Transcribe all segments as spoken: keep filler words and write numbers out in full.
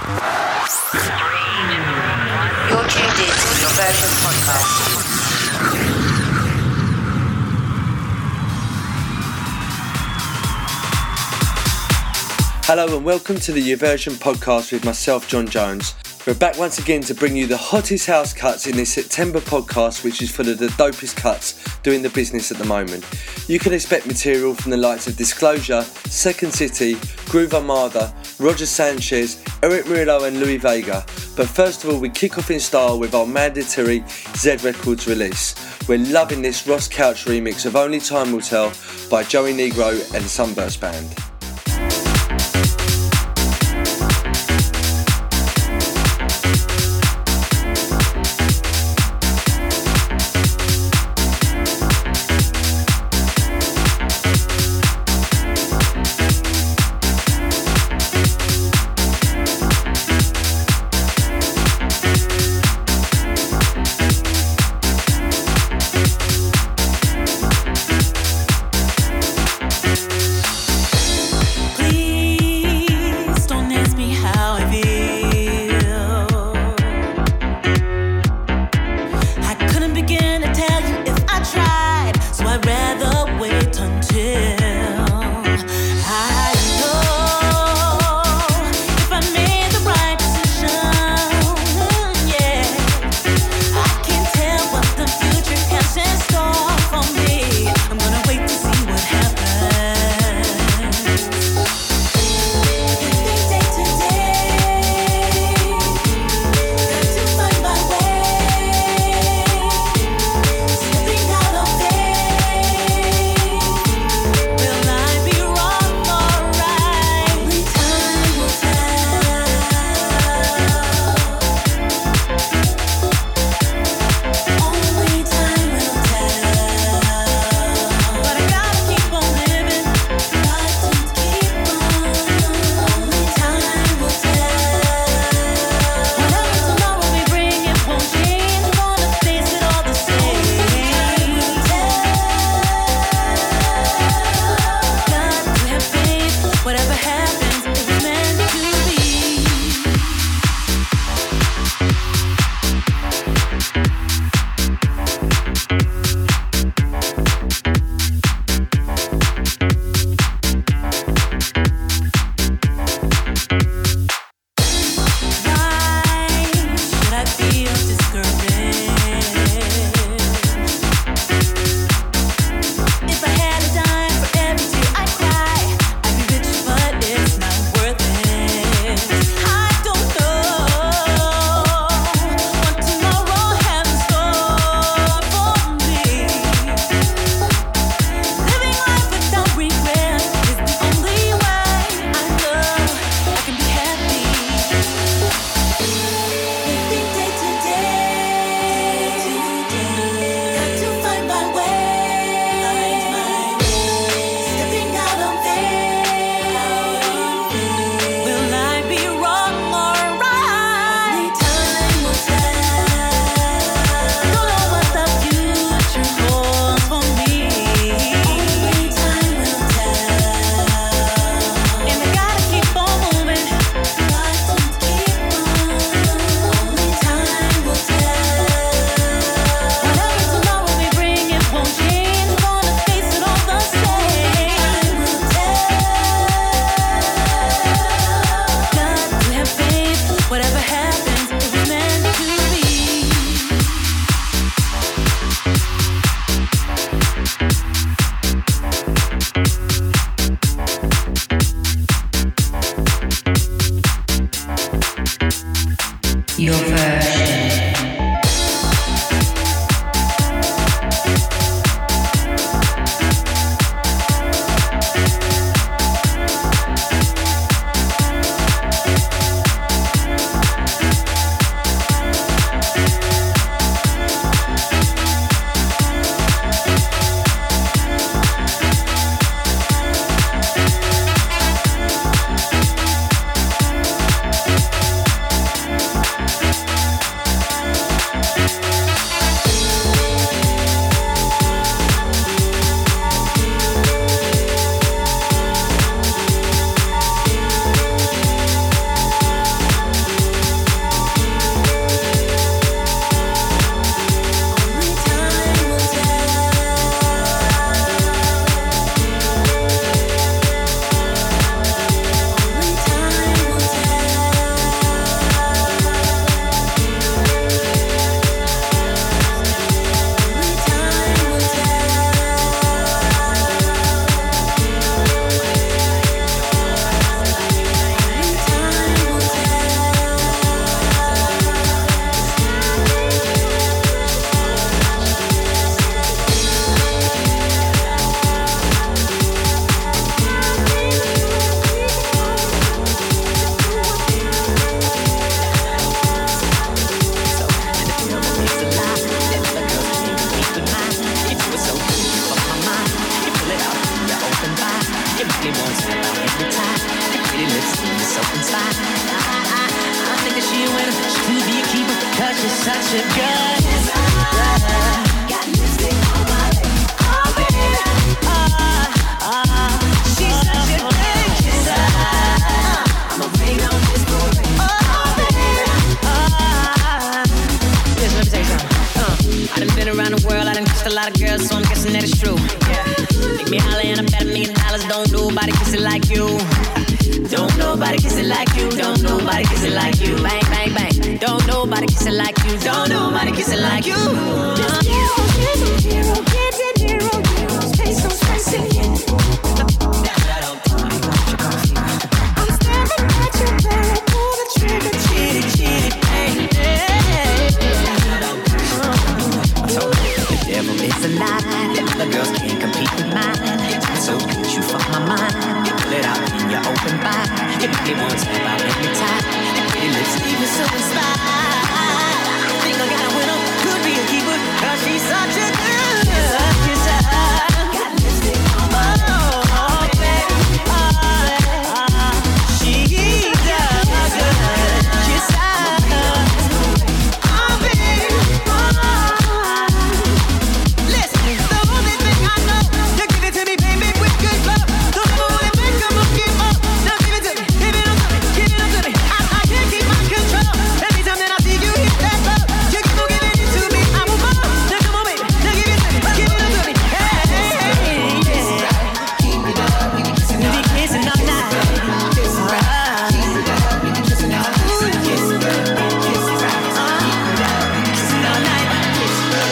You're tuned in to Your Version podcast. Hello and welcome to the Your Version podcast with myself, John Jones. We're back once again to bring you the hottest house cuts in this September podcast, which is full of the dopest cuts doing the business at the moment. You can expect material from the likes of Disclosure, Second City, Groove Armada, Roger Sanchez, Eric Murillo and Louis Vega. But first of all, we kick off in style with our mandatory Z Records release. We're loving this Ross Couch remix of Only Time Will Tell by Joey Negro and Sunburst Band. she's such a good. Got lipstick on my lips. Oh baby, oh, oh, she's such a good kisser. I'ma bring on this boy. Oh baby, oh. Listen, let me tell you something. Uh, I done been around the world, I done kissed a lot of girls, so I'm guessing that it's true. Yeah, make me holler and I bet a million dollars. Don't nobody kiss it like you. Don't nobody kiss it like you. Don't nobody kiss it like you. Bang, bang, bang. Don't nobody kiss it like you. Don't nobody kiss it like you. Just hero, hero, hero, get it, hero, hero. Space, no space in it. I'm staring at you, barrel, pull the trigger, cheat it, cheat it, bang, the devil is a lie. The other girls can't compete with mine. So good you fuck my mind. You put it out in your open bar. You make me want to tap out every time. Your pretty lips leave me so inspired. Think I got a winner, could be a keeper. Cause she's such a good kisser. Got lipstick on my lips. Oh, baby, oh, oh, she's a good kisser. Oh, baby, oh. Listen, the only thing I know, you give it to me, baby, with good love. Don't ever wanna make a move, give up. Now give it to me, give it up to me, give it up to me. I, I can't keep my control. Every time that I see you hit that love, you keep on giving it to me. I move on. Now come on, baby, now give it to me, give it up to me. Hey, hey, yeah. Keep it up, we be kissing all night. Kissing all night. Kissing right. Keep it up, we be kissing all night. Kissing right, kissing right. Kissing all night. Kissing right.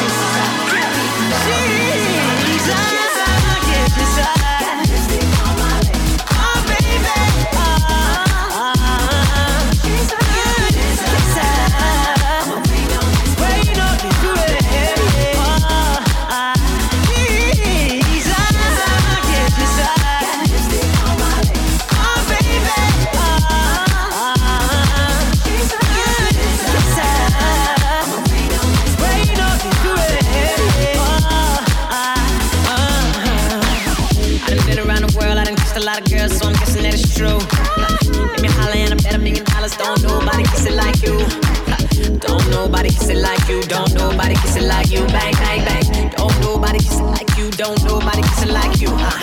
A lot of girls, so I'm guessing that it's true. Let me holler and I bet a million dollars. Don't nobody kiss it like you. Don't nobody kiss it like you. Don't nobody kiss it like you. Bang, bang, bang. Don't nobody kiss it like you. Don't nobody kiss it like you. Uh.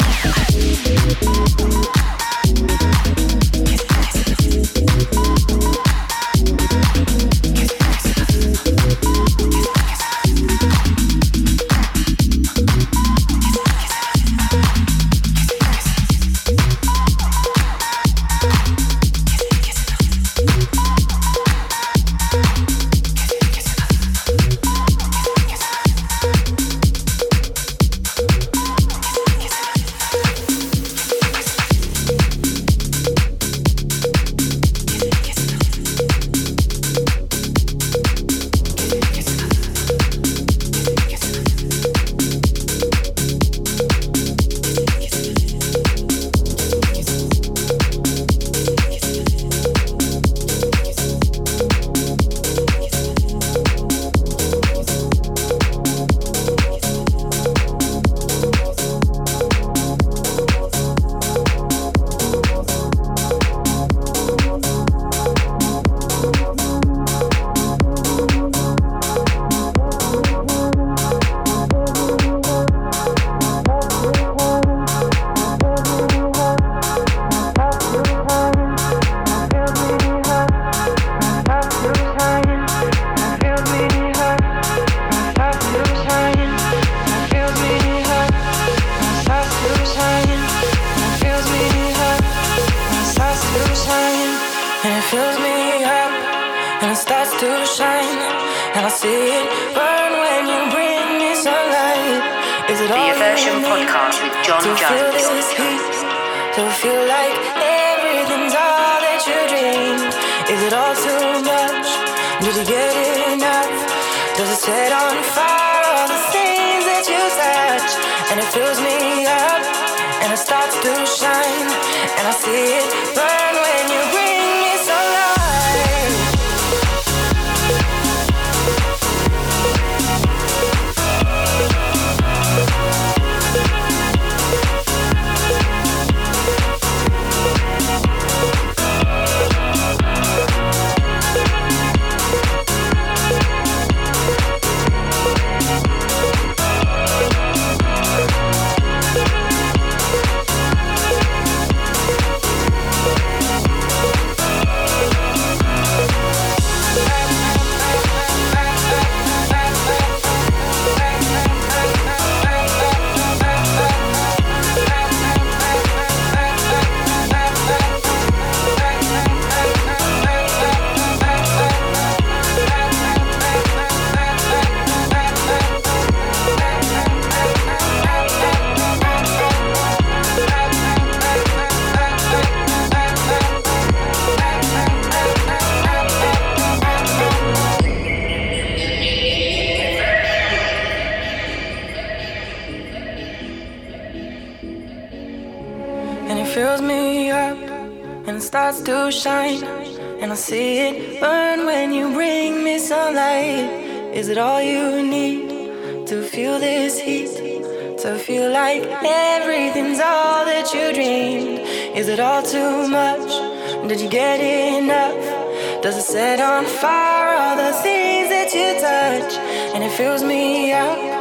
starts to shine, and I see it burn when you bring me sunlight. Is it all you need to feel this heat? To feel like everything's all that you dreamed? Is it all too much? Did you get enough? Does it set on fire all the things that you touch? And it fills me up